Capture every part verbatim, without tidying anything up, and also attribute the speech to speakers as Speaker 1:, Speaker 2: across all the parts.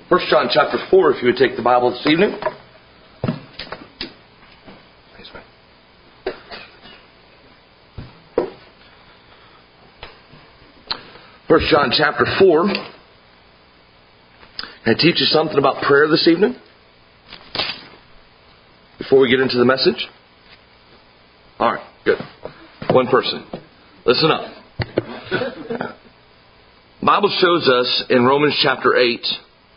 Speaker 1: First John chapter four, if you would take the Bible this evening. First John chapter four. Can I teach you something about prayer this evening? Before we get into the message? Alright, good. One person. Listen up. The Bible shows us in Romans chapter eight,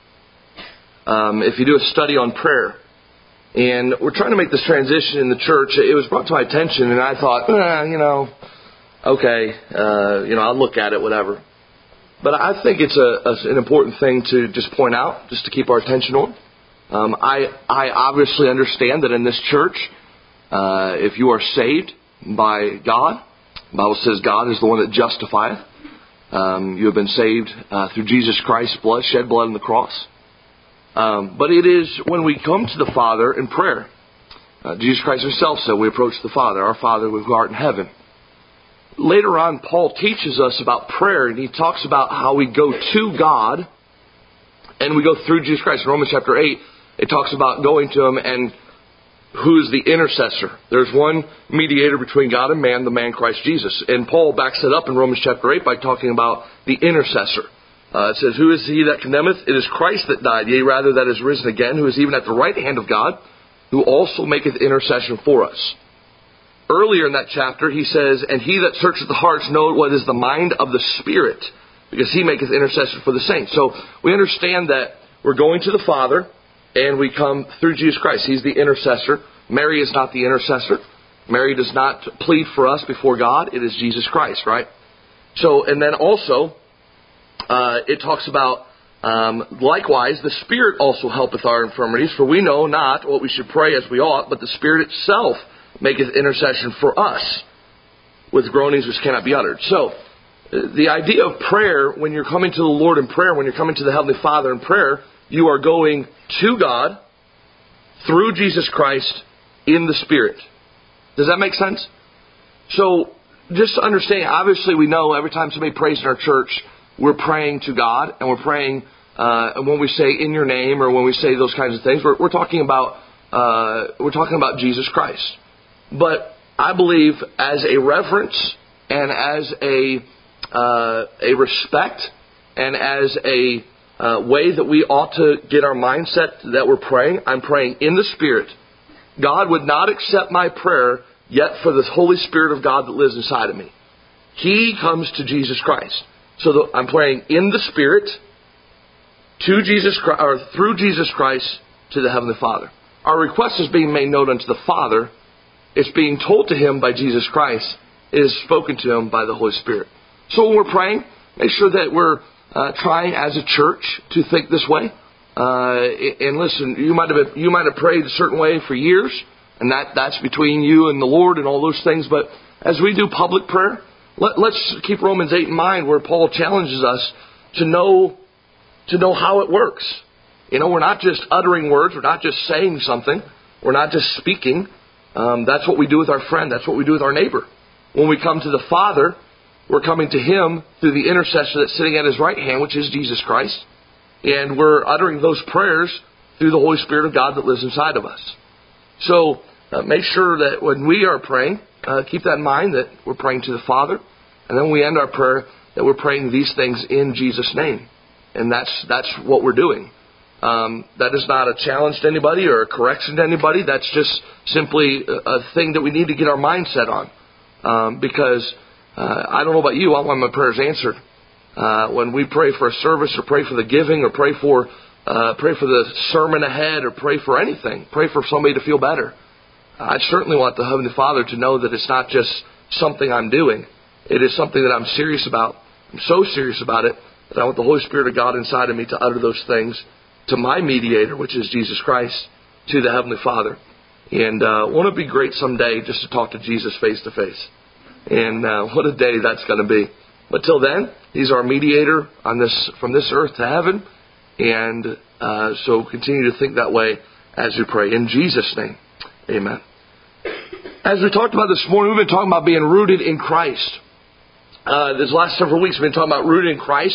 Speaker 1: um, if you do a study on prayer, and we're trying to make this transition in the church. It was brought to my attention, and I thought, eh, you know, okay, uh, you know, I'll look at it, whatever. But I think it's a, a, an important thing to just point out, just to keep our attention on. Um, I, I obviously understand that in this church, uh, if you are saved by God, the Bible says God is the one that justifieth. Um, you have been saved uh, through Jesus Christ's blood, shed blood on the cross. Um, but it is when we come to the Father in prayer. Uh, Jesus Christ himself said we approach the Father, our Father who art in heaven. Later on, Paul teaches us about prayer, and he talks about how we go to God and we go through Jesus Christ. In Romans chapter eight, it talks about going to Him and who is the intercessor. There's one mediator between God and man, the man Christ Jesus. And Paul backs it up in Romans chapter eight by talking about the intercessor. Uh, it says, who is he that condemneth? It is Christ that died, yea, rather that is risen again, who is even at the right hand of God, who also maketh intercession for us. Earlier in that chapter, he says, and he that searcheth the hearts knoweth what is the mind of the Spirit, because he maketh intercession for the saints. So we understand that we're going to the Father, and we come through Jesus Christ. He's the intercessor. Mary is not the intercessor. Mary does not plead for us before God. It is Jesus Christ, right? So, and then also, uh, it talks about, um, likewise, the Spirit also helpeth our infirmities, for we know not what we should pray as we ought, but the Spirit itself maketh intercession for us with groanings which cannot be uttered. So, the idea of prayer, when you're coming to the Lord in prayer, when you're coming to the Heavenly Father in prayer, you are going to God through Jesus Christ in the Spirit. Does that make sense? So, just to understand, obviously we know every time somebody prays in our church, we're praying to God, and we're praying, uh, and when we say in your name, or when we say those kinds of things, we're, we're talking about, uh, we're talking about Jesus Christ. But I believe as a reverence and as a uh, a respect and as a uh, way that we ought to get our mindset that we're praying, I'm praying in the Spirit. God would not accept my prayer yet for the Holy Spirit of God that lives inside of me. He comes to Jesus Christ. So the, I'm praying in the Spirit to Jesus Christ, or through Jesus Christ to the Heavenly Father. Our request is being made known unto the Father. It's being told to Him by Jesus Christ. It is spoken to Him by the Holy Spirit. So when we're praying, make sure that we're uh, trying as a church to think this way. Uh, and listen, you might have you might have prayed a certain way for years, and that, that's between you and the Lord and all those things. But as we do public prayer, let, let's keep Romans eight in mind, where Paul challenges us to know to know how it works. You know, we're not just uttering words. We're not just saying something. We're not just speaking. Um, that's what we do with our friend. That's what we do with our neighbor. When we come to the Father, we're coming to Him through the intercessor that's sitting at His right hand, which is Jesus Christ. And we're uttering those prayers through the Holy Spirit of God that lives inside of us. So uh, make sure that when we are praying, uh, keep that in mind, that we're praying to the Father. And then we end our prayer that we're praying these things in Jesus' name. And that's that's what we're doing. Um, that is not a challenge to anybody or a correction to anybody. That's just simply a, a thing that we need to get our mindset on. Um, because uh, I don't know about you, I want my prayers answered. Uh, when we pray for a service or pray for the giving or pray for uh, pray for the sermon ahead or pray for anything, pray for somebody to feel better. I certainly want the Heavenly Father to know that it's not just something I'm doing. It is something that I'm serious about. I'm so serious about it that I want the Holy Spirit of God inside of me to utter those things to my mediator, which is Jesus Christ, to the Heavenly Father. And uh, won't it be great someday just to talk to Jesus face to face? And uh, what a day that's going to be. But till then, He's our mediator on this from this earth to heaven. And uh, so continue to think that way as we pray. In Jesus' name, amen. As we talked about this morning, we've been talking about being rooted in Christ. Uh, these last several weeks, we've been talking about rooted in Christ.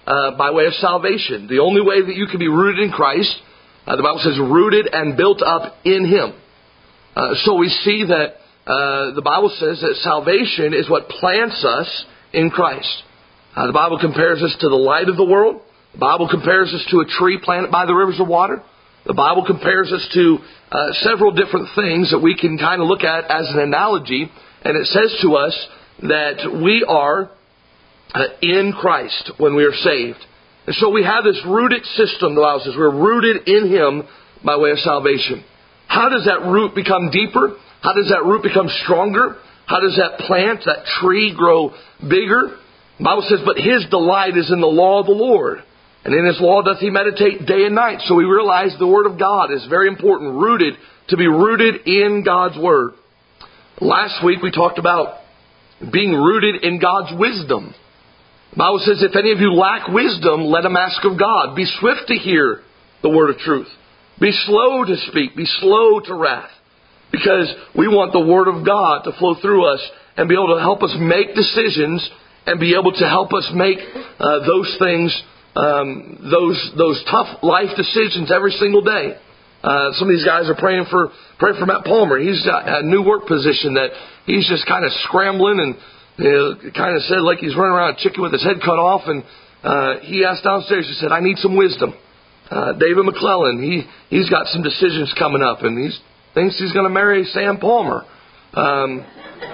Speaker 1: uh, by way of salvation. The only way that you can be rooted in Christ, uh, the Bible says rooted and built up in Him. Uh, so we see that uh, the Bible says that salvation is what plants us in Christ. Uh, the Bible compares us to the light of the world. The Bible compares us to a tree planted by the rivers of water. The Bible compares us to uh, several different things that we can kind of look at as an analogy. And it says to us that we are uh, in Christ when we are saved. And so we have this rooted system, the Bible says. We're rooted in Him by way of salvation. How does that root become deeper? How does that root become stronger? How does that plant, that tree grow bigger? The Bible says, but His delight is in the law of the Lord. And in His law doth He meditate day and night. So we realize the Word of God is very important, rooted, to be rooted in God's Word. Last week we talked about being rooted in God's wisdom. The Bible says, if any of you lack wisdom, let him ask of God. Be swift to hear the word of truth. Be slow to speak. Be slow to wrath. Because we want the Word of God to flow through us and be able to help us make decisions and be able to help us make uh, those things, um, those those tough life decisions every single day. Uh, some of these guys are praying for praying for Matt Palmer. He's got a new work position that he's just kind of scrambling and you know, kind of said like he's running around a chicken with his head cut off. And uh, he asked downstairs, he said, I need some wisdom. Uh, David McClellan, he, he's got some decisions coming up and he thinks he's going to marry Sam Palmer. Um,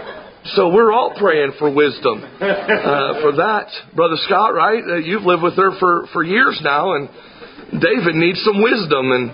Speaker 1: so we're all praying for wisdom uh, for that. Brother Scott, right? Uh, you've lived with her for, for years now, and David needs some wisdom. And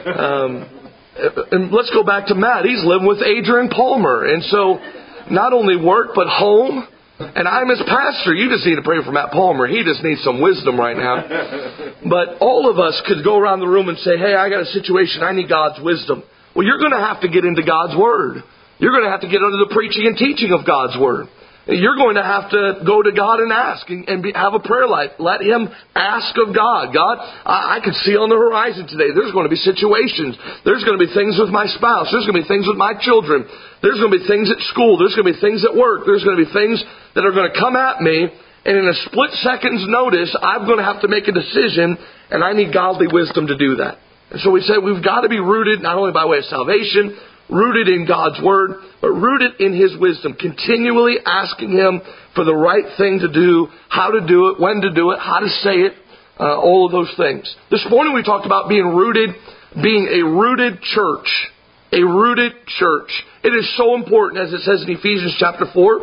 Speaker 1: um, and let's go back to Matt. He's living with Adrian Palmer. And so not only work, but home. And I'm his pastor. You just need to pray for Matt Palmer. He just needs some wisdom right now. But all of us could go around the room and say, hey, I got a situation. I need God's wisdom. Well, you're going to have to get into God's Word. You're going to have to get under the preaching and teaching of God's Word. You're going to have to go to God and ask and, and be, have a prayer life. Let Him ask of God. God, I, I can see on the horizon today there's going to be situations. There's going to be things with my spouse. There's going to be things with my children. There's going to be things at school. There's going to be things at work. There's going to be things that are going to come at me. And in a split second's notice, I'm going to have to make a decision. And I need godly wisdom to do that. And so we said we've got to be rooted not only by way of salvation, rooted in God's Word, but rooted in His wisdom. Continually asking Him for the right thing to do, how to do it, when to do it, how to say it, uh, all of those things. This morning we talked about being rooted, being a rooted church. A rooted church. It is so important, as it says in Ephesians chapter four,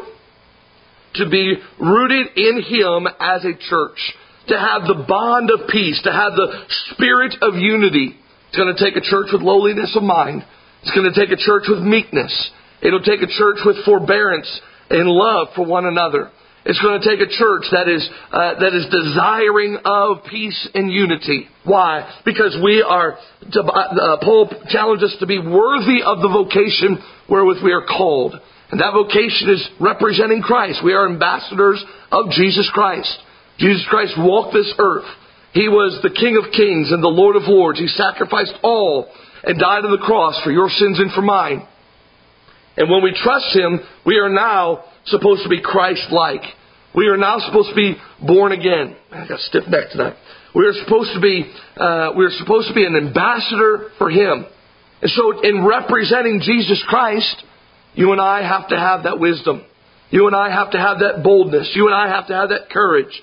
Speaker 1: to be rooted in Him as a church. To have the bond of peace, to have the spirit of unity. It's going to take a church with lowliness of mind. It's going to take a church with meekness. It'll take a church with forbearance and love for one another. It's going to take a church that is uh, that is desiring of peace and unity. Why? Because we are, to, uh, Paul challenged us to be worthy of the vocation wherewith we are called. And that vocation is representing Christ. We are ambassadors of Jesus Christ. Jesus Christ walked this earth. He was the King of Kings and the Lord of Lords. He sacrificed all and died on the cross for your sins and for mine. And when we trust Him, we are now supposed to be Christ-like. We are now supposed to be born again. I got stiff neck tonight. We are supposed to be, uh, we are supposed to be an ambassador for Him. And so, in representing Jesus Christ, you and I have to have that wisdom. You and I have to have that boldness. You and I have to have that courage.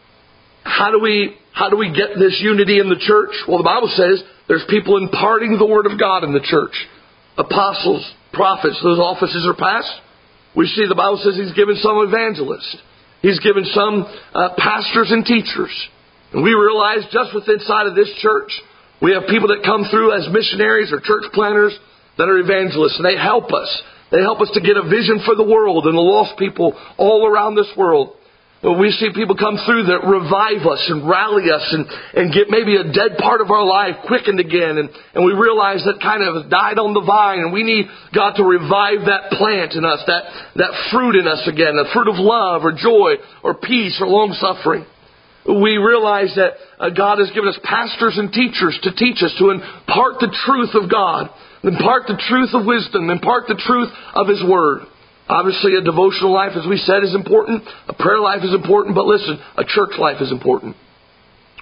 Speaker 1: How do we, how do we get this unity in the church? Well, the Bible says there's people imparting the Word of God in the church. Apostles, prophets, those offices are passed. We see the Bible says He's given some evangelists. He's given some uh, pastors and teachers. And we realize just within inside of this church, we have people that come through as missionaries or church planners that are evangelists. And they help us. They help us to get a vision for the world and the lost people all around this world. We see people come through that revive us and rally us and, and get maybe a dead part of our life quickened again. And, and we realize that kind of died on the vine, and we need God to revive that plant in us, that, that fruit in us again, the fruit of love or joy or peace or long suffering. We realize that uh, God has given us pastors and teachers to teach us, to impart the truth of God, impart the truth of wisdom, impart the truth of His Word. Obviously, a devotional life, as we said, is important. A prayer life is important. But listen, a church life is important.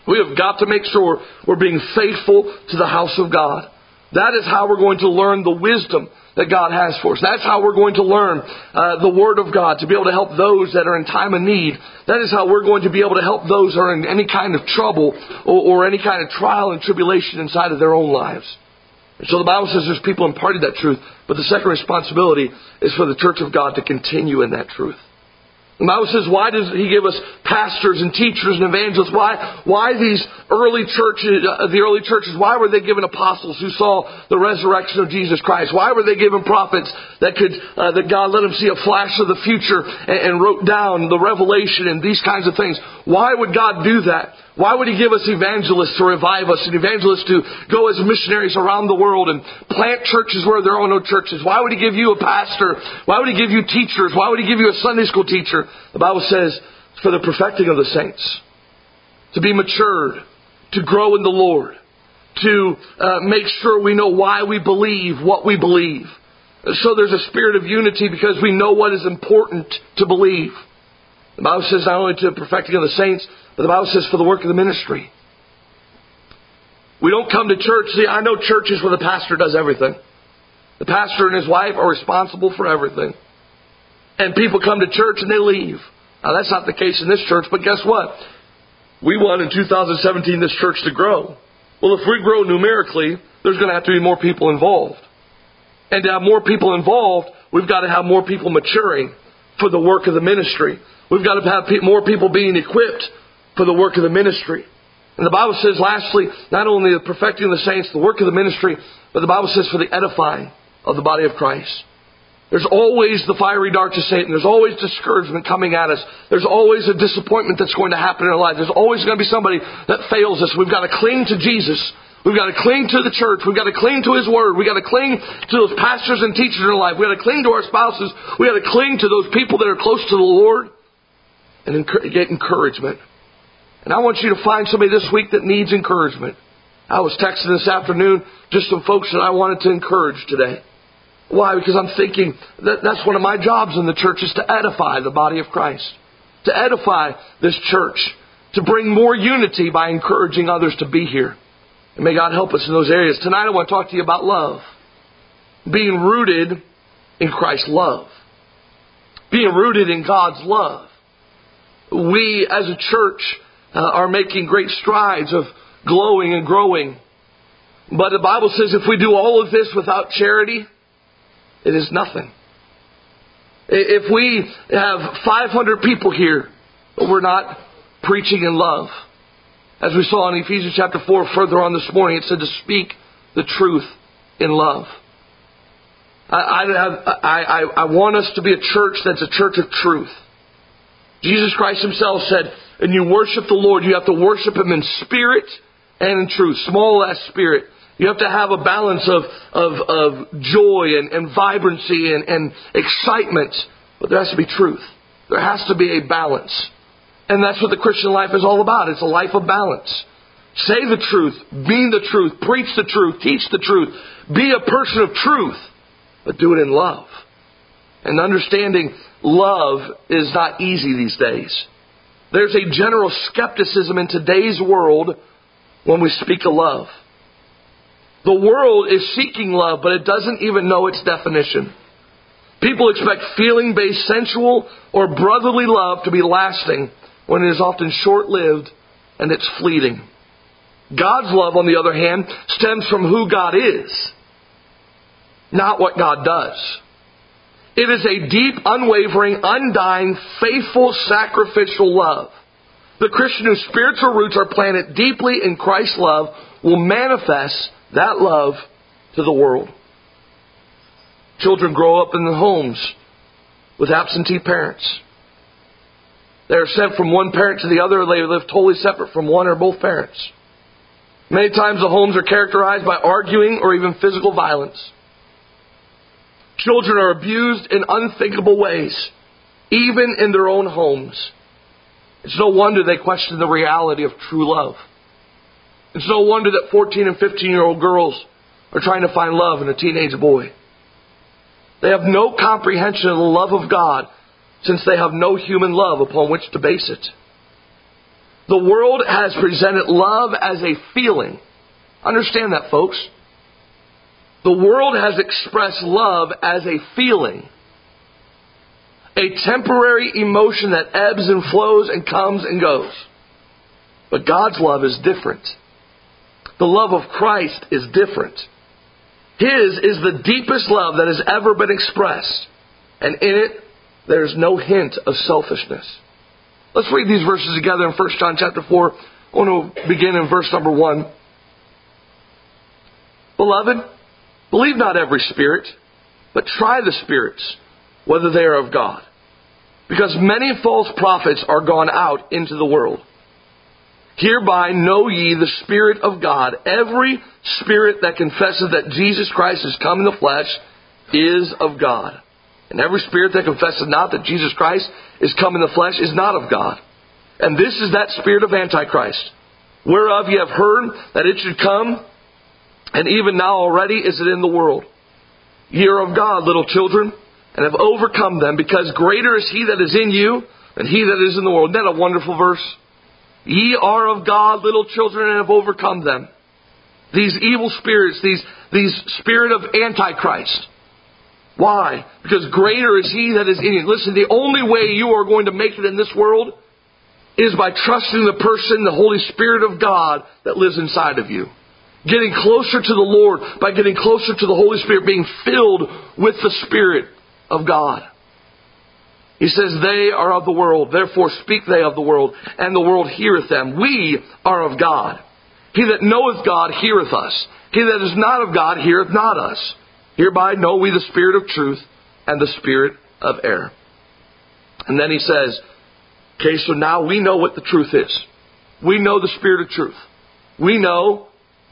Speaker 1: We have got to make sure we're being faithful to the house of God. That is how we're going to learn the wisdom that God has for us. That's how we're going to learn uh, the Word of God, to be able to help those that are in time of need. That is how we're going to be able to help those that are in any kind of trouble or, or any kind of trial and tribulation inside of their own lives. And so the Bible says there's people imparting that truth, but the second responsibility is for the church of God to continue in that truth. The Bible says, why does He give us pastors and teachers and evangelists? Why, why these early churches, uh, the early churches, why were they given apostles who saw the resurrection of Jesus Christ? Why were they given prophets that could, uh, that God let them see a flash of the future and, and wrote down the revelation and these kinds of things? Why would God do that? Why would He give us evangelists to revive us and evangelists to go as missionaries around the world and plant churches where there are no churches? Why would He give you a pastor? Why would He give you teachers? Why would He give you a Sunday school teacher? The Bible says, for the perfecting of the saints. To be matured. To grow in the Lord. To uh, make sure we know why we believe what we believe. So there's a spirit of unity because we know what is important to believe. The Bible says not only to the perfecting of the saints, but the Bible says for the work of the ministry. We don't come to church. See, I know churches where the pastor does everything. The pastor and his wife are responsible for everything. And people come to church and they leave. Now, that's not the case in this church, but guess what? We want in two thousand seventeen this church to grow. Well, if we grow numerically, there's going to have to be more people involved. And to have more people involved, we've got to have more people maturing for the work of the ministry. We've got to have more people being equipped for the work of the ministry. And the Bible says, lastly, not only the perfecting of the saints, the work of the ministry, but the Bible says for the edifying of the body of Christ. There's always the fiery darts of Satan. There's always discouragement coming at us. There's always a disappointment that's going to happen in our life. There's always going to be somebody that fails us. We've got to cling to Jesus. We've got to cling to the church. We've got to cling to His Word. We've got to cling to those pastors and teachers in our life. We've got to cling to our spouses. We've got to cling to those people that are close to the Lord and get encouragement. And I want you to find somebody this week that needs encouragement. I was texting this afternoon just some folks that I wanted to encourage today. Why? Because I'm thinking that that's one of my jobs in the church is to edify the body of Christ. To edify this church. To bring more unity by encouraging others to be here. And may God help us in those areas. Tonight I want to talk to you about love. Being rooted in Christ's love. Being rooted in God's love. We as a church uh, are making great strides of glowing and growing. But the Bible says if we do all of this without charity, it is nothing. If we have five hundred people here, but we're not preaching in love. As we saw in Ephesians chapter four further on this morning, it said to speak the truth in love. I, I, I, I want us to be a church that's a church of truth. Jesus Christ Himself said, and you worship the Lord, you have to worship Him in spirit and in truth. Small S spirit. You have to have a balance of, of, of joy and, and vibrancy and, and excitement. But there has to be truth. There has to be a balance. And that's what the Christian life is all about. It's a life of balance. Say the truth. Be the truth. Preach the truth. Teach the truth. Be a person of truth. But do it in love. And understanding love is not easy these days. There's a general skepticism in today's world when we speak of love. The world is seeking love, but it doesn't even know its definition. People expect feeling-based sensual or brotherly love to be lasting when it is often short-lived and it's fleeting. God's love, on the other hand, stems from who God is, not what God does. It is a deep, unwavering, undying, faithful, sacrificial love. The Christian whose spiritual roots are planted deeply in Christ's love will manifest that love to the world. Children grow up in the homes with absentee parents. They are sent from one parent to the other. They live totally separate from one or both parents. Many times the homes are characterized by arguing or even physical violence. Children are abused in unthinkable ways, even in their own homes. It's no wonder they question the reality of true love. It's no wonder that fourteen and fifteen-year-old girls are trying to find love in a teenage boy. They have no comprehension of the love of God since they have no human love upon which to base it. The world has presented love as a feeling. Understand that, folks. The world has expressed love as a feeling. A temporary emotion that ebbs and flows and comes and goes. But God's love is different. The love of Christ is different. His is the deepest love that has ever been expressed. And in it, there's no hint of selfishness. Let's read these verses together in First John chapter four. I want to begin in verse number one. Beloved, believe not every spirit, but try the spirits, whether they are of God. Because many false prophets are gone out into the world. Hereby know ye the Spirit of God. Every spirit that confesses that Jesus Christ is come in the flesh is of God. And every spirit that confesses not that Jesus Christ is come in the flesh is not of God. And this is that spirit of Antichrist, whereof ye have heard that it should come, and even now already is it in the world. Ye are of God, little children, and have overcome them, because greater is He that is in you than he that is in the world. Isn't that a wonderful verse? Ye are of God, little children, and have overcome them. These evil spirits, these, these spirit of Antichrist. Why? Because greater is He that is in you. Listen, the only way you are going to make it in this world is by trusting the person, the Holy Spirit of God that lives inside of you. Getting closer to the Lord by getting closer to the Holy Spirit, being filled with the Spirit of God. He says, they are of the world, therefore speak they of the world, and the world heareth them. We are of God. He that knoweth God heareth us. He that is not of God heareth not us. Hereby know we the spirit of truth and the spirit of error. And then he says, okay, so now we know what the truth is. We know the spirit of truth. We know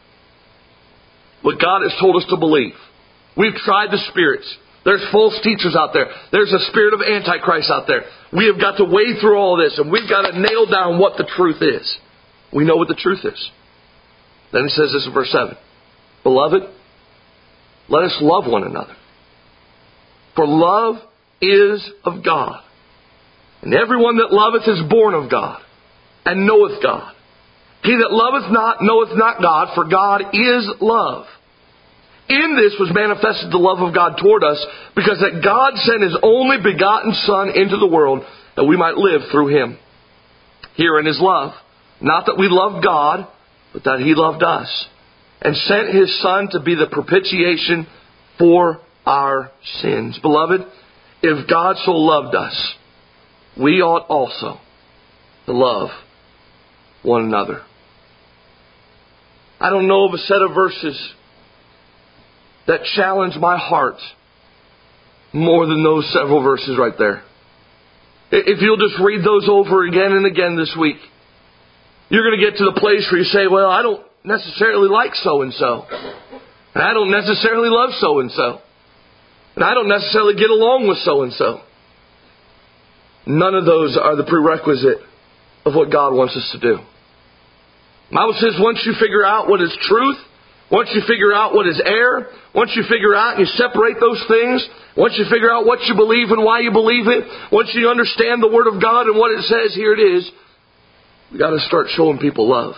Speaker 1: what God has told us to believe. We've tried the spirits. There's false teachers out there. There's a spirit of Antichrist out there. We have got to wade through all this, and we've got to nail down what the truth is. We know what the truth is. Then he says this in verse seven. Beloved, let us love one another. For love is of God. And everyone that loveth is born of God, and knoweth God. He that loveth not knoweth not God, for God is love. In this was manifested the love of God toward us, because that God sent His only begotten Son into the world, that we might live through Him. Herein is love. Not that we loved God, but that He loved us, and sent His Son to be the propitiation for our sins. Beloved, if God so loved us, we ought also to love one another. I don't know of a set of verses that challenge my heart more than those several verses right there. If you'll just read those over again and again this week, you're going to get to the place where you say, well, I don't necessarily like so-and-so. And I don't necessarily love so-and-so. And I don't necessarily get along with so-and-so. None of those are the prerequisite of what God wants us to do. The Bible says once you figure out what is truth, once you figure out what is error, once you figure out and you separate those things, once you figure out what you believe and why you believe it, once you understand the Word of God and what it says, here it is, we've got to start showing people love.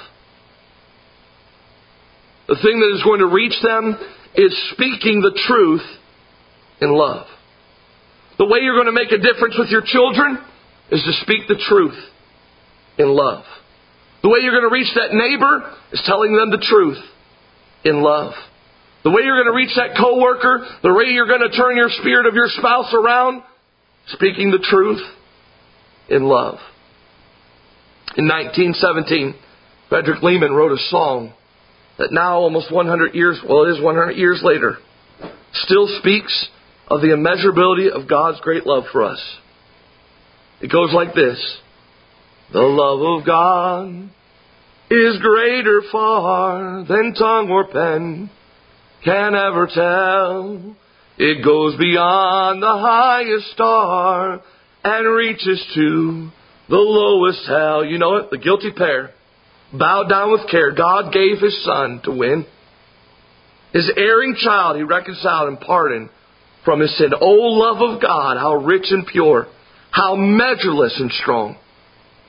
Speaker 1: The thing that is going to reach them is speaking the truth in love. The way you're going to make a difference with your children is to speak the truth in love. The way you're going to reach that neighbor is telling them the truth in love. The way you're going to reach that coworker, the way you're going to turn your spirit of your spouse around, speaking the truth in love. In nineteen seventeen, Frederick Lehman wrote a song that now almost one hundred years, well it is one hundred years later, still speaks of the immeasurability of God's great love for us. It goes like this. The love of God is greater far than tongue or pen can ever tell. It goes beyond the highest star and reaches to the lowest hell. You know it, the guilty pair, bowed down with care. God gave His Son to win. His erring child He reconciled and pardoned from his sin. Oh, love of God, how rich and pure, how measureless and strong.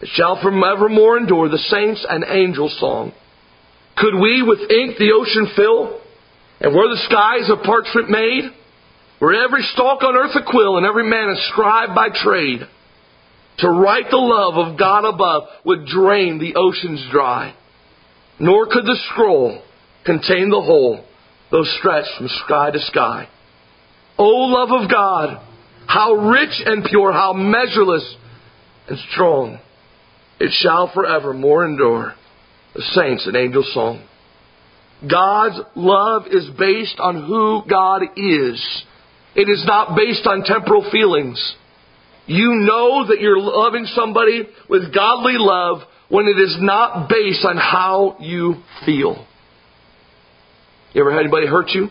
Speaker 1: It shall forevermore endure, the saints and angels' song. Could we with ink the ocean fill, and were the skies of parchment made, were every stalk on earth a quill, and every man a scribe by trade, to write the love of God above would drain the oceans dry. Nor could the scroll contain the whole, though stretched from sky to sky. O love of God, how rich and pure, how measureless and strong, it shall forevermore endure, the saints and angels' song. God's love is based on who God is. It is not based on temporal feelings. You know that you're loving somebody with godly love when it is not based on how you feel. You ever had anybody hurt you?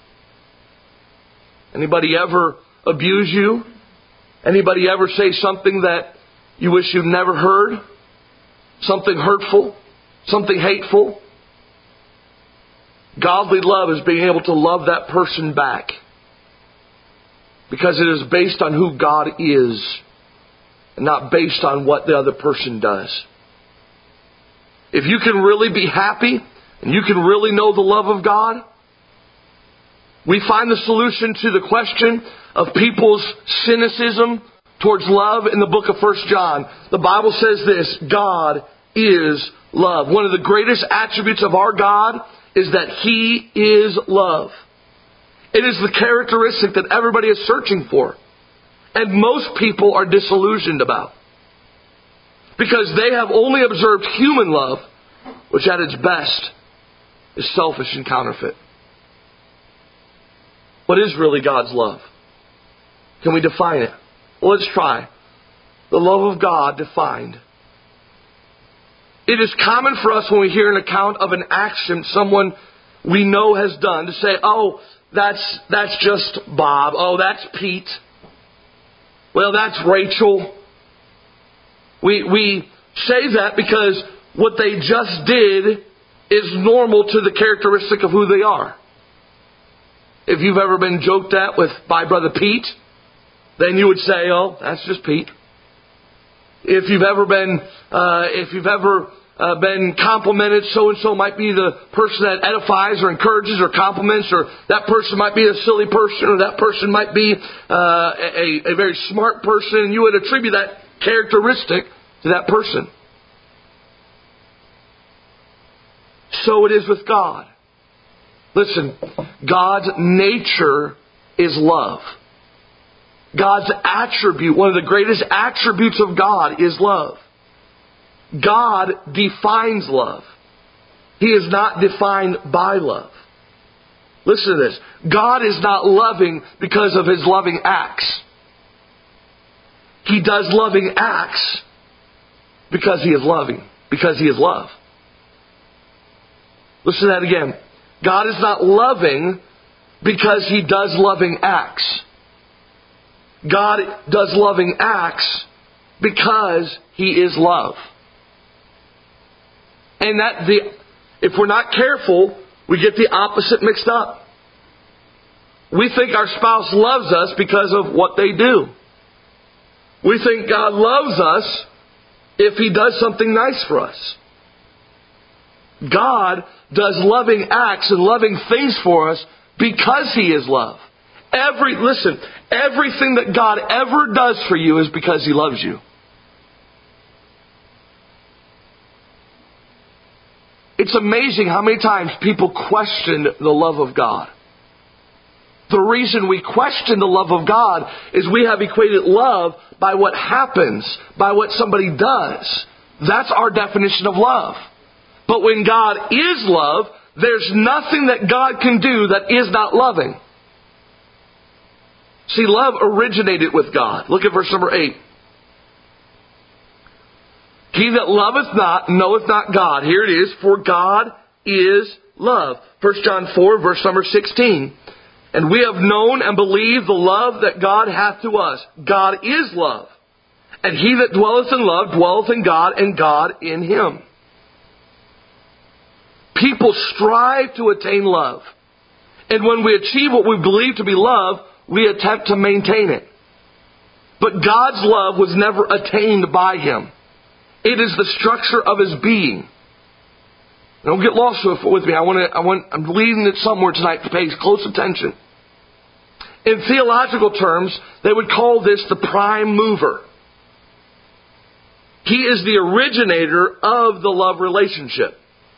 Speaker 1: Anybody ever abuse you? Anybody ever say something that you wish you'd never heard? Something hurtful? Something hateful? Godly love is being able to love that person back, because it is based on who God is and not based on what the other person does. If you can really be happy and you can really know the love of God, we find the solution to the question of people's cynicism towards love in the book of First John. The Bible says this: God is love. One of the greatest attributes of our God is that He is love. It is the characteristic that everybody is searching for, and most people are disillusioned about, because they have only observed human love, which at its best is selfish and counterfeit. What is really God's love? Can we define it? Well, let's try. The love of God defined. It is common for us when we hear an account of an action someone we know has done to say, oh, that's that's just Bob. Oh, that's Pete. Well, that's Rachel. We we say that because what they just did is normal to the characteristic of who they are. If you've ever been joked at with by Brother Pete, then you would say, oh, that's just Pete. If you've ever been, uh, if you've ever uh, been complimented, so and so might be the person that edifies or encourages or compliments, or that person might be a silly person, or that person might be uh, a, a very smart person, and you would attribute that characteristic to that person. So it is with God. Listen, God's nature is love. God's attribute, one of the greatest attributes of God is love. God defines love. He is not defined by love. Listen to this. God is not loving because of His loving acts. He does loving acts because He is loving, because He is love. Listen to that again. God is not loving because He does loving acts. God does loving acts because He is love. And that the if we're not careful, we get the opposite mixed up. We think our spouse loves us because of what they do. We think God loves us if He does something nice for us. God does loving acts and loving things for us because He is love. Every, listen, everything that God ever does for you is because He loves you. It's amazing how many times people question the love of God. The reason we question the love of God is we have equated love by what happens, by what somebody does. That's our definition of love. But when God is love, there's nothing that God can do that is not loving. See, love originated with God. Look at verse number eight. He that loveth not knoweth not God. Here it is. For God is love. First John four, verse number sixteen. And we have known and believed the love that God hath to us. God is love. And he that dwelleth in love dwelleth in God, and God in him. People strive to attain love. And when we achieve what we believe to be love, we attempt to maintain it. But God's love was never attained by Him. It is the structure of His being. Don't get lost with me. I want to, I want, I'm leading it somewhere tonight to pay close attention. In theological terms, they would call this the prime mover. He is the originator of the love relationship.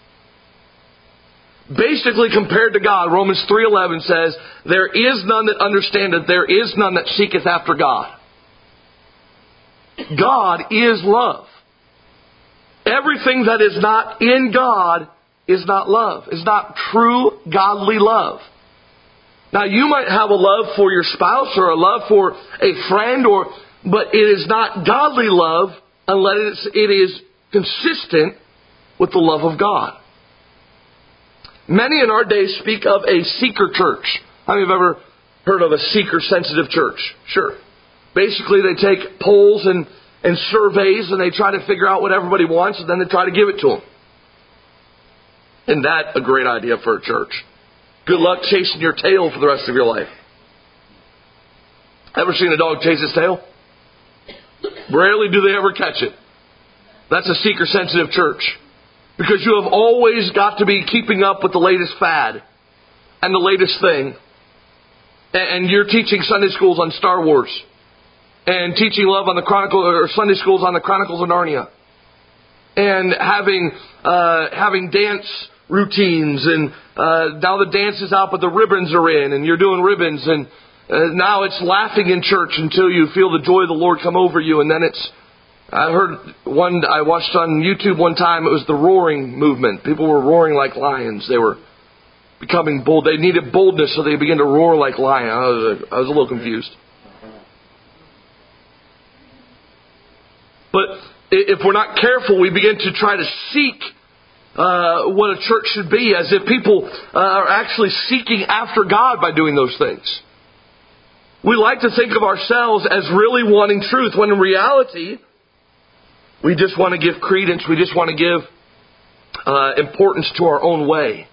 Speaker 1: Basically, compared to God, Romans three eleven says, there is none that understandeth, there is none that seeketh after God. God is love. Everything that is not in God is not love, is not true godly love. Now, you might have a love for your spouse or a love for a friend, or but it is not godly love unless it is consistent with the love of God. Many in our day speak of a seeker church. How many have ever heard of a seeker-sensitive church? Sure. Basically, they take polls and, and surveys and they try to figure out what everybody wants, and then they try to give it to them. Isn't that a great idea for a church? Good luck chasing your tail for the rest of your life. Ever seen a dog chase its tail? Rarely do they ever catch it. That's a seeker-sensitive church. Because you have always got to be keeping up with the latest fad and the latest thing. And you're teaching Sunday schools on Star Wars. And teaching love on the Chronicle, or Sunday schools on the Chronicles of Narnia. And having uh, having dance routines. And uh, now the dance is out, but the ribbons are in. And you're doing ribbons. And uh, now it's laughing in church until you feel the joy of the Lord come over you. And then it's... I heard one, I watched on YouTube one time, it was the roaring movement. People were roaring like lions. They were becoming bold. They needed boldness, so they began to roar like lions. I was, I was a little confused. But if we're not careful, we begin to try to seek uh, what a church should be, as if people uh, are actually seeking after God by doing those things. We like to think of ourselves as really wanting truth, when in reality, we just want to give credence. We just want to give uh, importance to our own way.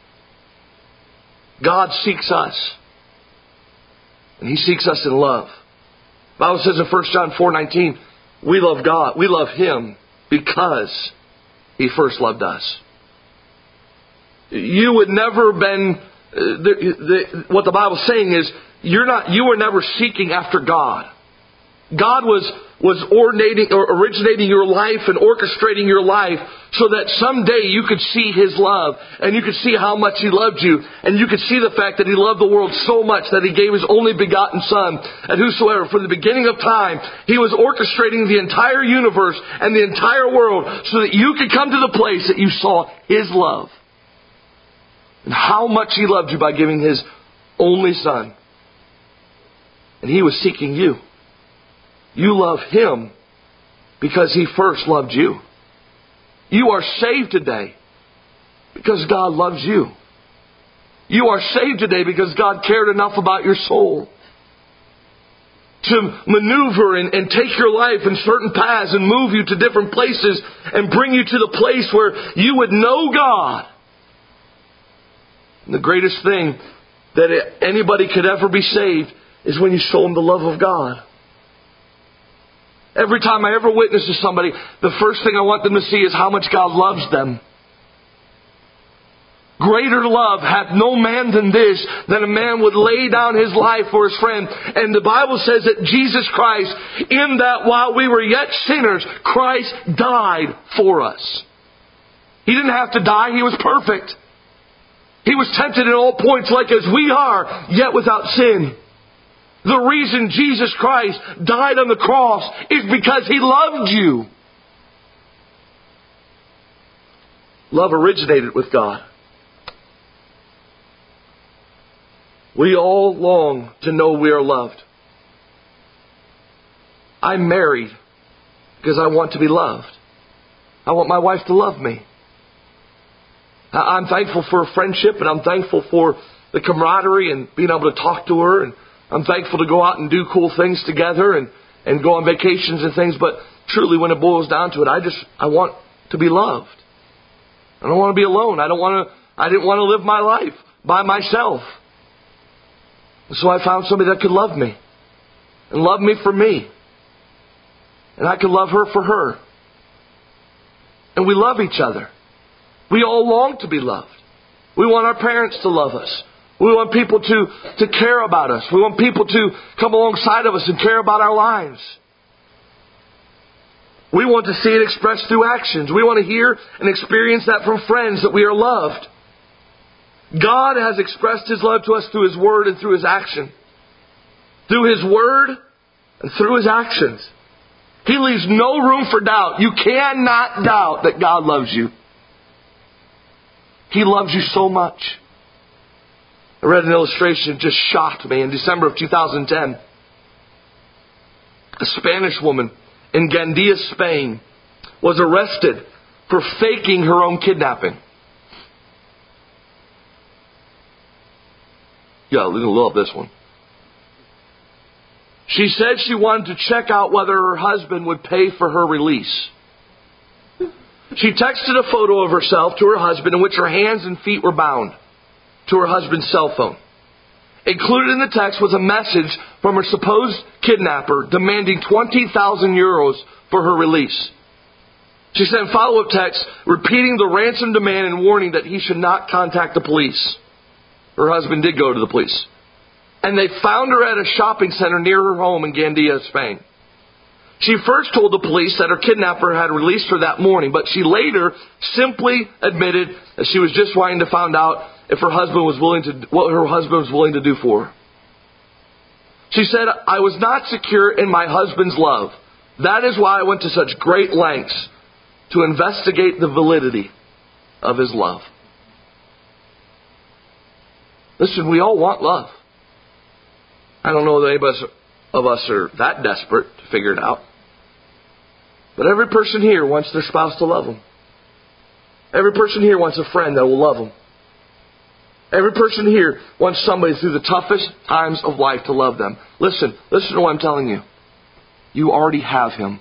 Speaker 1: God seeks us. And He seeks us in love. The Bible says in First John four nineteen, we love God. We love Him because He first loved us. You would never been... Uh, the, the, what the Bible's saying is, you're not. You were never seeking after God. God was... was ordinating or originating your life and orchestrating your life so that someday you could see His love and you could see how much He loved you, and you could see the fact that He loved the world so much that He gave His only begotten Son, and whosoever, from the beginning of time, He was orchestrating the entire universe and the entire world so that you could come to the place that you saw His love and how much He loved you by giving His only Son. And He was seeking you. You love Him because He first loved you. You are saved today because God loves you. You are saved today because God cared enough about your soul to maneuver and, and take your life in certain paths and move you to different places and bring you to the place where you would know God. And the greatest thing that anybody could ever be saved is when you show them the love of God. Every time I ever witness to somebody, the first thing I want them to see is how much God loves them. Greater love hath no man than this, that a man would lay down his life for his friend. And the Bible says that Jesus Christ, in that while we were yet sinners, Christ died for us. He didn't have to die. He was perfect. He was tempted in all points like as we are, yet without sin. The reason Jesus Christ died on the cross is because He loved you. Love originated with God. We all long to know we are loved. I'm married because I want to be loved. I want my wife to love me. I'm thankful for friendship, and I'm thankful for the camaraderie and being able to talk to her, and I'm thankful to go out and do cool things together and, and go on vacations and things. But truly, when it boils down to it, I just, I want to be loved. I don't want to be alone. I don't want to, I didn't want to live my life by myself. And so I found somebody that could love me and love me for me. And I could love her for her. And we love each other. We all long to be loved. We want our parents to love us. We want people to, to care about us. We want people to come alongside of us and care about our lives. We want to see it expressed through actions. We want to hear and experience that from friends, that we are loved. God has expressed His love to us through His Word and through His action. Through His Word and through His actions. He leaves no room for doubt. You cannot doubt that God loves you. He loves you so much. I read an illustration that just shocked me. In December of two thousand ten, a Spanish woman in Gandia, Spain, was arrested for faking her own kidnapping. Yeah, we're going to love this one. She said she wanted to check out whether her husband would pay for her release. She texted a photo of herself to her husband in which her hands and feet were bound to her husband's cell phone. Included in the text was a message from her supposed kidnapper demanding twenty thousand euros for her release. She sent follow-up texts repeating the ransom demand and warning that he should not contact the police. Her husband did go to the police. And they found her at a shopping center near her home in Gandia, Spain. She first told the police that her kidnapper had released her that morning, but she later simply admitted that she was just wanting to find out if her husband was willing to, what her husband was willing to do for her. She said, "I was not secure in my husband's love. That is why I went to such great lengths to investigate the validity of his love." Listen, we all want love. I don't know that any of us, of us are that desperate to figure it out. But every person here wants their spouse to love them. Every person here wants a friend that will love them. Every person here wants somebody through the toughest times of life to love them. Listen, listen to what I'm telling you. You already have Him.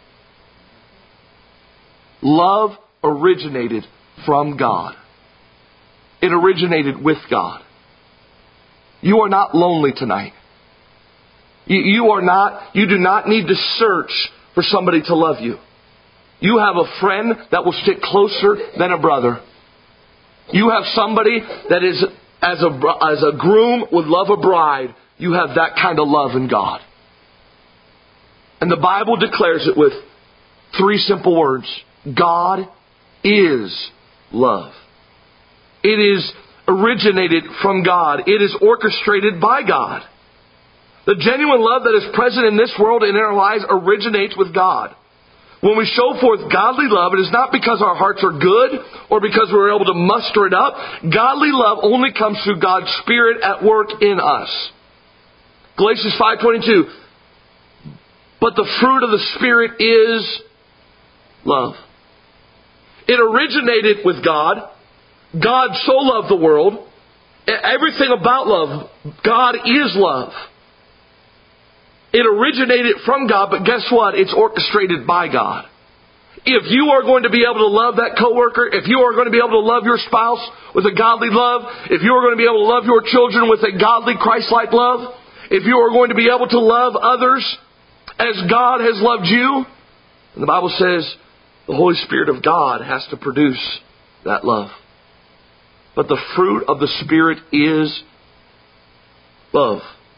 Speaker 1: Love originated from God. It originated with God. You are not lonely tonight. You, you are not, you do not need to search for somebody to love you. You have a friend that will stick closer than a brother. You have somebody that is, as a, as a groom would love a bride, you have that kind of love in God. And the Bible declares it with three simple words. God is love. It is originated from God. It is orchestrated by God. The genuine love that is present in this world and in our lives originates with God. When we show forth godly love, it is not because our hearts are good or because we're able to muster it up. Godly love only comes through God's Spirit at work in us. Galatians five twenty-two. But the fruit of the Spirit is love. It originated with God. God so loved the world. Everything about love, God is love. It originated from God, but guess what? It's orchestrated by God. If you are going to be able to love that coworker, if you are going to be able to love your spouse with a godly love, if you are going to be able to love your children with a godly Christ-like love, if you are going to be able to love others as God has loved you, and the Bible says the Holy Spirit of God has to produce that love. But the fruit of the Spirit is love.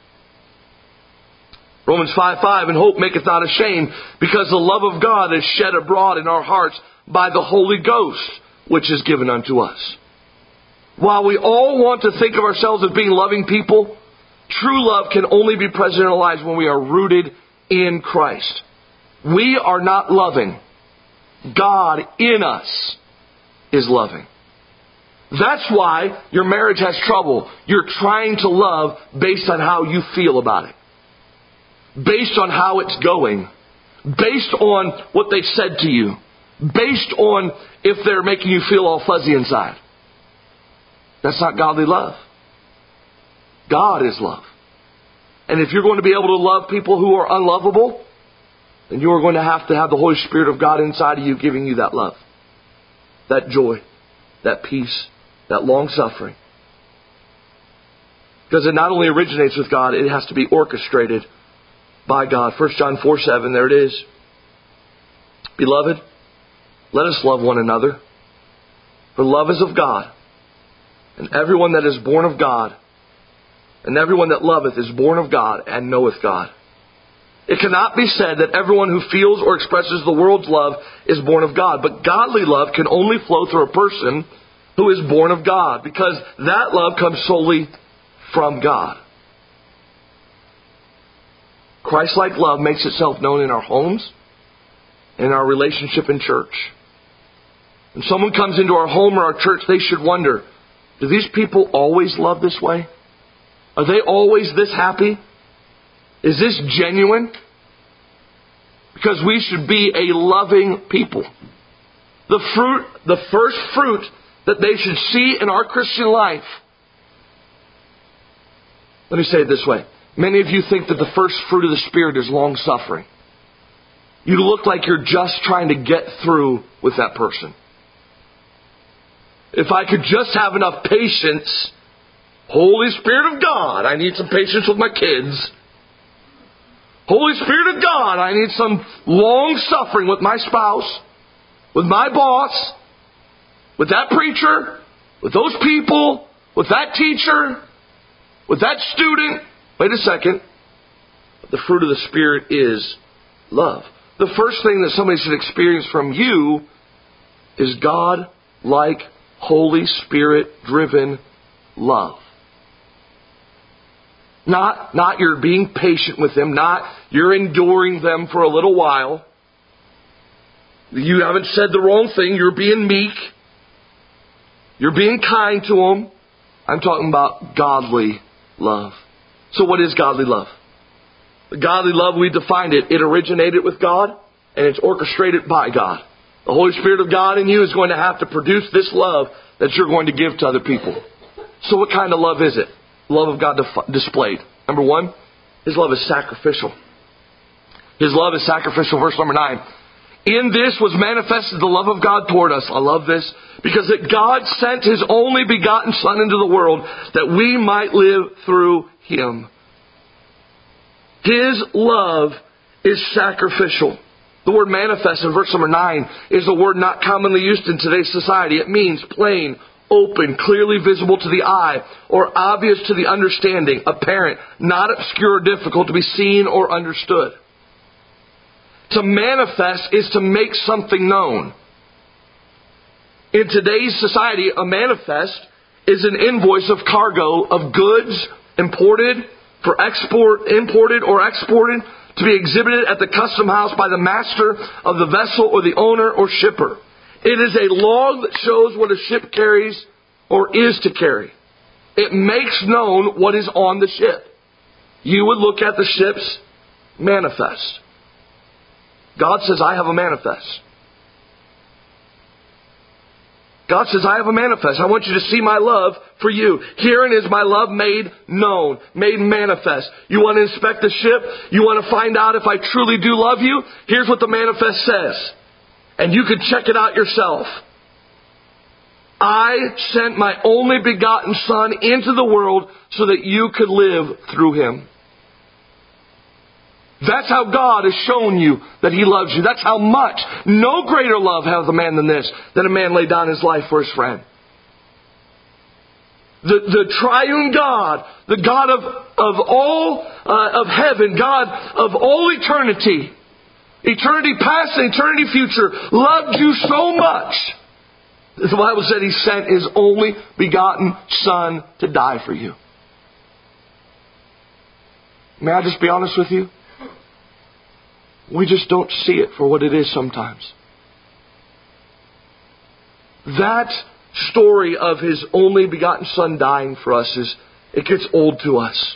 Speaker 1: Romans five five, and hope maketh not ashamed, because the love of God is shed abroad in our hearts by the Holy Ghost, which is given unto us. While we all want to think of ourselves as being loving people, true love can only be present in our lives when we are rooted in Christ. We are not loving. God in us is loving. That's why your marriage has trouble. You're trying to love based on how you feel about it. Based on how it's going. Based on what they've said to you. Based on if they're making you feel all fuzzy inside. That's not godly love. God is love. And if you're going to be able to love people who are unlovable, then you are going to have to have the Holy Spirit of God inside of you giving you that love. That joy. That peace. That long suffering. Because it not only originates with God, it has to be orchestrated by God. First John four seven, there it is. Beloved, let us love one another. For love is of God. And everyone that is born of God, and everyone that loveth is born of God and knoweth God. It cannot be said that everyone who feels or expresses the world's love is born of God. But godly love can only flow through a person who is born of God, because that love comes solely from God. Christ-like love makes itself known in our homes and in our relationship in church. When someone comes into our home or our church, they should wonder, do these people always love this way? Are they always this happy? Is this genuine? Because we should be a loving people. The fruit, the first fruit that they should see in our Christian life. Let me say it this way. Many of you think that the first fruit of the Spirit is long-suffering. You look like you're just trying to get through with that person. If I could just have enough patience, Holy Spirit of God, I need some patience with my kids. Holy Spirit of God, I need some long-suffering with my spouse, with my boss, with that preacher, with those people, with that teacher, with that student. Wait a second. The fruit of the Spirit is love. The first thing that somebody should experience from you is God-like, Holy Spirit-driven love. Not, not you're being patient with them, not you're enduring them for a little while. You haven't said the wrong thing, you're being meek. You're being kind to them. I'm talking about godly love. So what is godly love? The godly love, we defined it. It originated with God and it's orchestrated by God. The Holy Spirit of God in you is going to have to produce this love that you're going to give to other people. So what kind of love is it? Love of God def- displayed. Number one, His love is sacrificial. His love is sacrificial. Verse number nine. In this was manifested the love of God toward us. I love this. Because that God sent His only begotten Son into the world that we might live through Him. His love is sacrificial. The word manifest in verse number nine is a word not commonly used in today's society. It means plain, open, clearly visible to the eye, or obvious to the understanding, apparent, not obscure or difficult to be seen or understood. To manifest is to make something known. In today's society, a manifest is an invoice of cargo of goods imported for export, imported or exported to be exhibited at the custom house by the master of the vessel or the owner or shipper. It is a log that shows what a ship carries or is to carry. It makes known what is on the ship. You would look at the ship's manifest. God says, I have a manifest. God says, I have a manifest. I want you to see my love for you. Herein is my love made known, made manifest. You want to inspect the ship? You want to find out if I truly do love you? Here's what the manifest says. And you can check it out yourself. I sent my only begotten Son into the world so that you could live through Him. That's how God has shown you that He loves you. That's how much. No greater love hath a man than this, that a man lay down his life for his friend. The, the triune God, the God of, of all, uh, of heaven, God of all eternity, eternity past and eternity future, loved you so much. The Bible said He sent His only begotten Son to die for you. May I just be honest with you? We just don't see it for what it is sometimes. That story of His only begotten Son dying for us, is it gets old to us.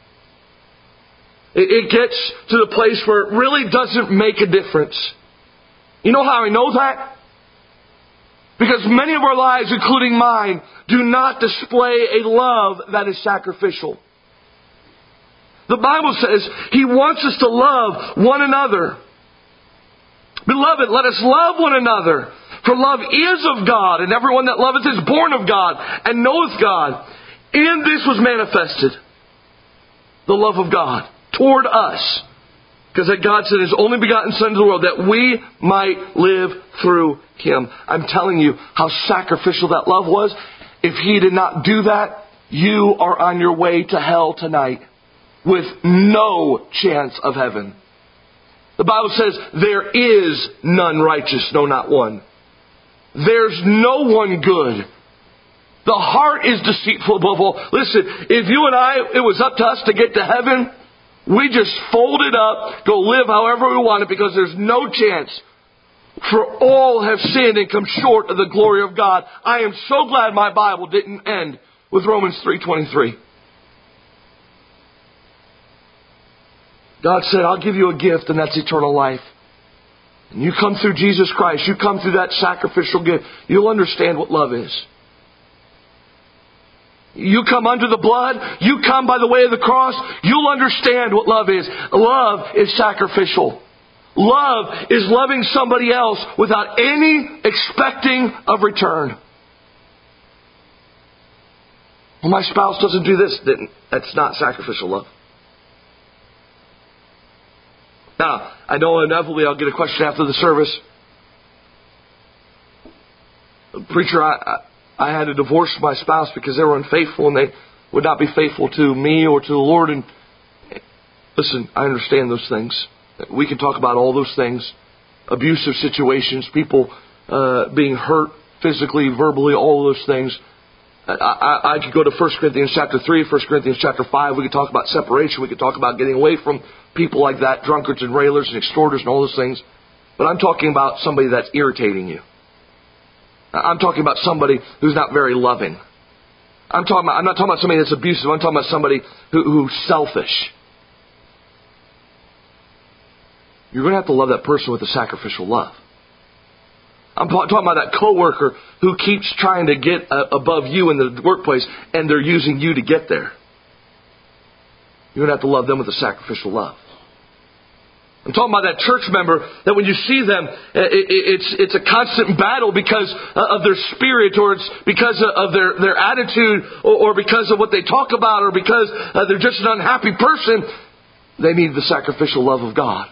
Speaker 1: It, it gets to the place where it really doesn't make a difference. You know how I know that? Because many of our lives, including mine, do not display a love that is sacrificial. The Bible says He wants us to love one another. Beloved, let us love one another. For love is of God, and everyone that loveth is born of God, and knoweth God. In this was manifested the love of God toward us. Because that God sent His only begotten Son into the world that we might live through him. I'm telling you how sacrificial that love was. If he did not do that, you are on your way to hell tonight with no chance of heaven. The Bible says there is none righteous, no, not one. There's no one good. The heart is deceitful above all. Listen, if you and I, it was up to us to get to heaven, we just fold it up, go live however we want it, because there's no chance. For all have sinned and come short of the glory of God. I am so glad my Bible didn't end with Romans three twenty-three. God said, I'll give you a gift, and that's eternal life. And you come through Jesus Christ, you come through that sacrificial gift, you'll understand what love is. You come under the blood, you come by the way of the cross, you'll understand what love is. Love is sacrificial. Love is loving somebody else without any expecting of return. Well, my spouse doesn't do this, then that's not sacrificial love. Now, I know inevitably I'll get a question after the service. Preacher, I, I, I had to divorce my spouse because they were unfaithful and they would not be faithful to me or to the Lord. And listen, I understand those things. We can talk about all those things. Abusive situations, people uh, being hurt physically, verbally, all of those things. I, I, I could go to First Corinthians chapter three, First Corinthians chapter five. We could talk about separation. We could talk about getting away from people like that, drunkards and railers and extorters and all those things. But I'm talking about somebody that's irritating you. I'm talking about somebody who's not very loving. I'm talking about, I'm not talking about somebody that's abusive. I'm talking about somebody who, who's selfish. You're going to have to love that person with a sacrificial love. I'm talking about that coworker who keeps trying to get uh, above you in the workplace, and they're using you to get there. You're going to have to love them with a sacrificial love. I'm talking about that church member that when you see them, it's it's a constant battle because of their spirit, or it's because of their, their attitude, or, or because of what they talk about, or because uh, they're just an unhappy person. They need the sacrificial love of God.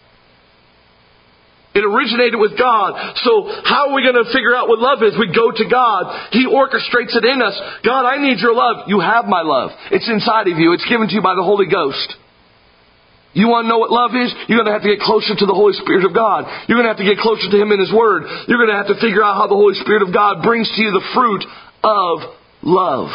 Speaker 1: It originated with God. So how are we going to figure out what love is? We go to God. He orchestrates it in us. God, I need your love. You have my love. It's inside of you. It's given to you by the Holy Ghost. You want to know what love is? You're going to have to get closer to the Holy Spirit of God. You're going to have to get closer to Him in His Word. You're going to have to figure out how the Holy Spirit of God brings to you the fruit of love.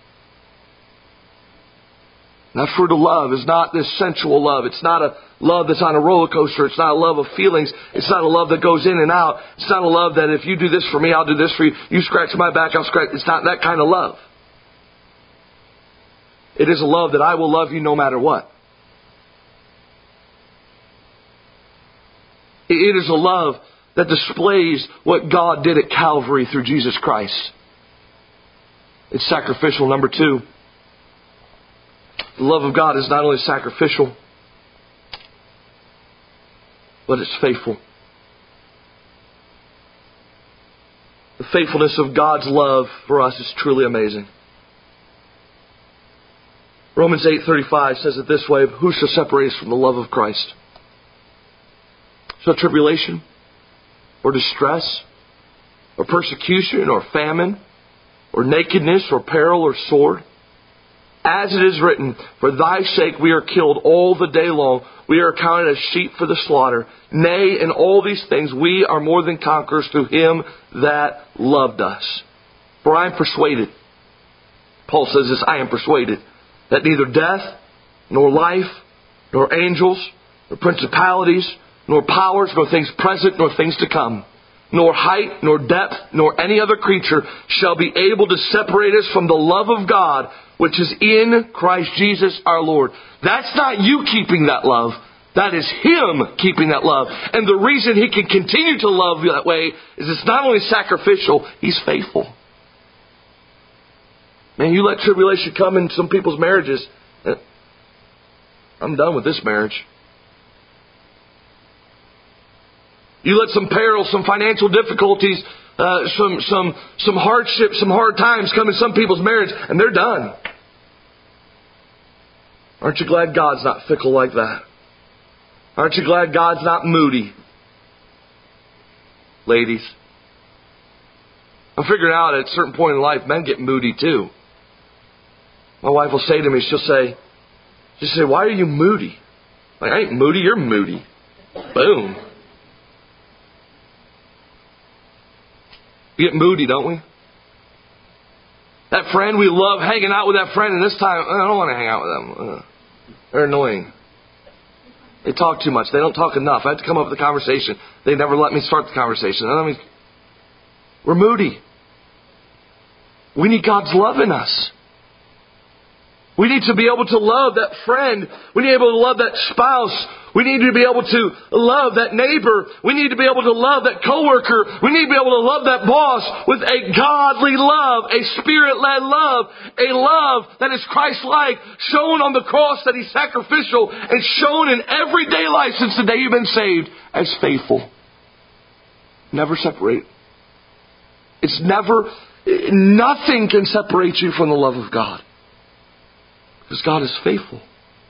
Speaker 1: That fruit of love is not this sensual love. It's not a love that's on a roller coaster. It's not a love of feelings. It's not a love that goes in and out. It's not a love that if you do this for me, I'll do this for you. You scratch my back, I'll scratch. It's not that kind of love. It is a love that I will love you no matter what. It is a love that displays what God did at Calvary through Jesus Christ. It's sacrificial. Number two. The love of God is not only sacrificial, but it's faithful. The faithfulness of God's love for us is truly amazing. Romans eight thirty-five says it this way: who shall separate us from the love of Christ? Shall tribulation, or distress, or persecution, or famine, or nakedness, or peril, or sword? As it is written, for thy sake we are killed all the day long. We are counted as sheep for the slaughter. Nay, in all these things we are more than conquerors through Him that loved us. For I am persuaded, Paul says this, I am persuaded, that neither death, nor life, nor angels, nor principalities, nor powers, nor things present, nor things to come, nor height, nor depth, nor any other creature shall be able to separate us from the love of God, which is in Christ Jesus our Lord. That's not you keeping that love. That is Him keeping that love. And the reason He can continue to love you that way is it's not only sacrificial, He's faithful. Man, you let tribulation come in some people's marriages. I'm done with this marriage. You let some peril, some financial difficulties, uh, some some some hardships, some hard times come in some people's marriage, and they're done. Aren't you glad God's not fickle like that? Aren't you glad God's not moody? Ladies, I'm figuring out at a certain point in life, men get moody too. My wife will say to me, she'll say, she'll say, why are you moody? Like, I ain't moody, you're moody. Boom. We get moody, don't we? That friend, we love hanging out with that friend, and this time, I don't want to hang out with them. Uh, they're annoying. They talk too much. They don't talk enough. I have to come up with a conversation. They never let me start the conversation. I mean, we're moody. We need God's love in us. We need to be able to love that friend. We need to be able to love that spouse. We need to be able to love that neighbor. We need to be able to love that coworker. We need to be able to love that boss with a godly love, a spirit-led love, a love that is Christ-like, shown on the cross that He's sacrificial, and shown in everyday life since the day you've been saved as faithful. Never separate. It's never, nothing can separate you from the love of God. Because God is faithful.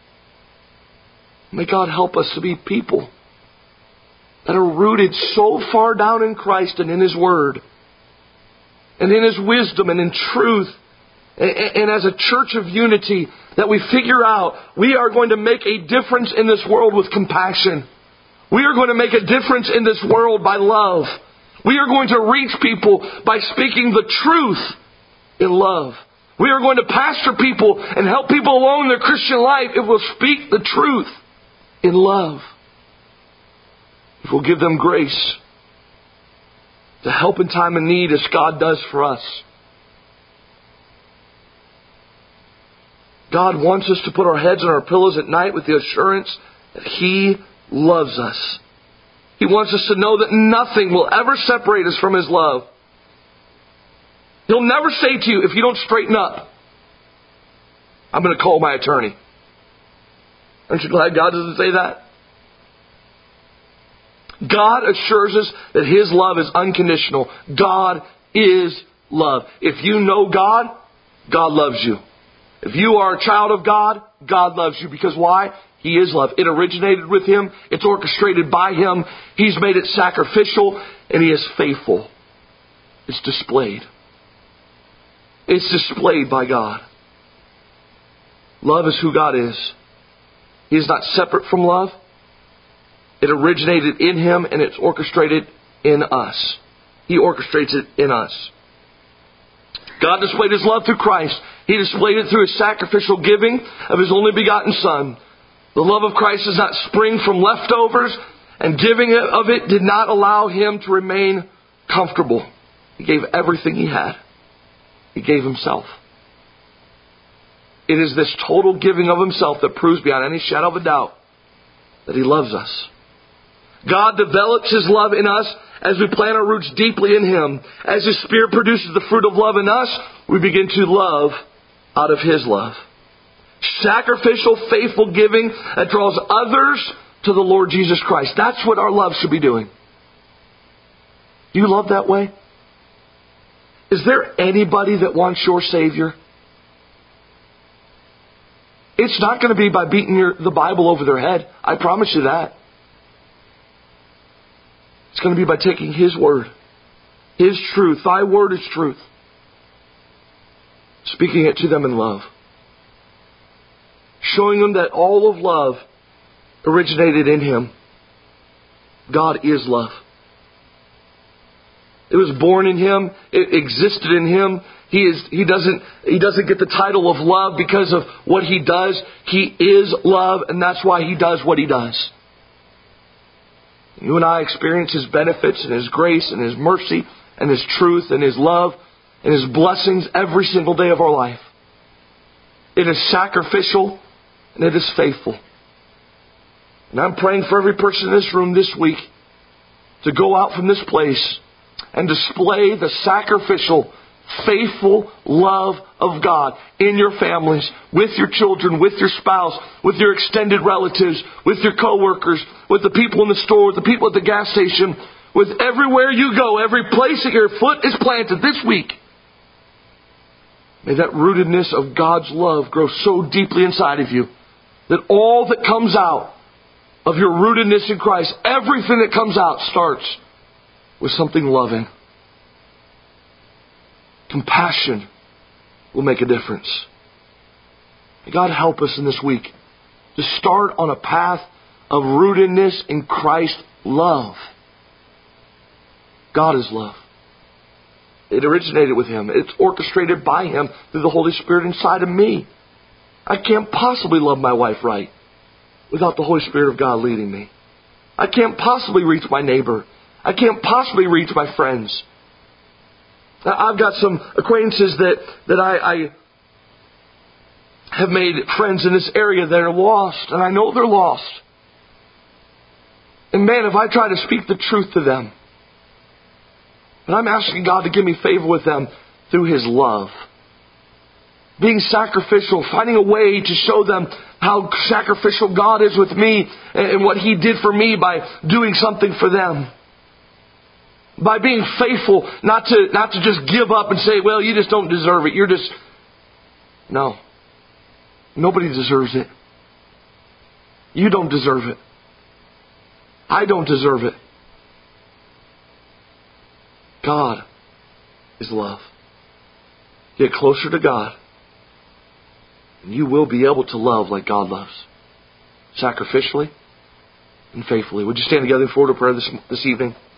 Speaker 1: May God help us to be people that are rooted so far down in Christ and in His Word and in His wisdom and in truth and as a church of unity that we figure out we are going to make a difference in this world with compassion. We are going to make a difference in this world by love. We are going to reach people by speaking the truth in love. We are going to pastor people and help people along in their Christian life if we'll speak the truth in love. If we'll give them grace to help in time of need as God does for us. God wants us to put our heads on our pillows at night with the assurance that He loves us. He wants us to know that nothing will ever separate us from His love. He'll never say to you, if you don't straighten up, I'm going to call my attorney. Aren't you glad God doesn't say that? God assures us that His love is unconditional. God is love. If you know God, God loves you. If you are a child of God, God loves you. Because why? He is love. It originated with Him. It's orchestrated by Him. He's made it sacrificial. And He is faithful. It's displayed. It's displayed by God. Love is who God is. He is not separate from love. It originated in Him and it's orchestrated in us. He orchestrates it in us. God displayed His love through Christ. He displayed it through His sacrificial giving of His only begotten Son. The love of Christ does not spring from leftovers, and giving of it did not allow Him to remain comfortable. He gave everything He had. He gave Himself. It is this total giving of Himself that proves beyond any shadow of a doubt that He loves us. God develops His love in us as we plant our roots deeply in Him. As His Spirit produces the fruit of love in us, we begin to love out of His love. Sacrificial, faithful giving that draws others to the Lord Jesus Christ. That's what our love should be doing. Do you love that way? Is there anybody that wants your Savior? It's not going to be by beating your, the Bible over their head. I promise you that. It's going to be by taking His Word, His truth. Thy Word is truth. Speaking it to them in love. Showing them that all of love originated in Him. God is love. It was born in Him. It existed in Him. He is. He doesn't. He doesn't get the title of love because of what He does. He is love, and that's why He does what He does. You and I experience His benefits and His grace and His mercy and His truth and His love and His blessings every single day of our life. It is sacrificial and it is faithful. And I'm praying for every person in this room this week to go out from this place and display the sacrificial, faithful love of God in your families, with your children, with your spouse, with your extended relatives, with your coworkers, with the people in the store, with the people at the gas station, with everywhere you go, every place that your foot is planted this week. May that rootedness of God's love grow so deeply inside of you that all that comes out of your rootedness in Christ, everything that comes out starts with something loving. compassion will make a difference. May God help us in this week to start on a path of rootedness in Christ's love. God is love. It originated with Him. It's orchestrated by Him through the Holy Spirit inside of me. I can't possibly love my wife right without the Holy Spirit of God leading me. I can't possibly reach my neighbor. I can't possibly reach my friends. I've got some acquaintances that, that I, I have made friends in this area that are lost, and I know they're lost. And man, if I try to speak the truth to them, and I'm asking God to give me favor with them through His love. Being sacrificial, finding a way to show them how sacrificial God is with me and what He did for me by doing something for them. By being faithful, not to not to just give up and say, well, you just don't deserve it. You're just... No. Nobody deserves it. You don't deserve it. I don't deserve it. God is love. Get closer to God, and you will be able to love like God loves. Sacrificially and faithfully. Would you stand together for a word of prayer this, this evening?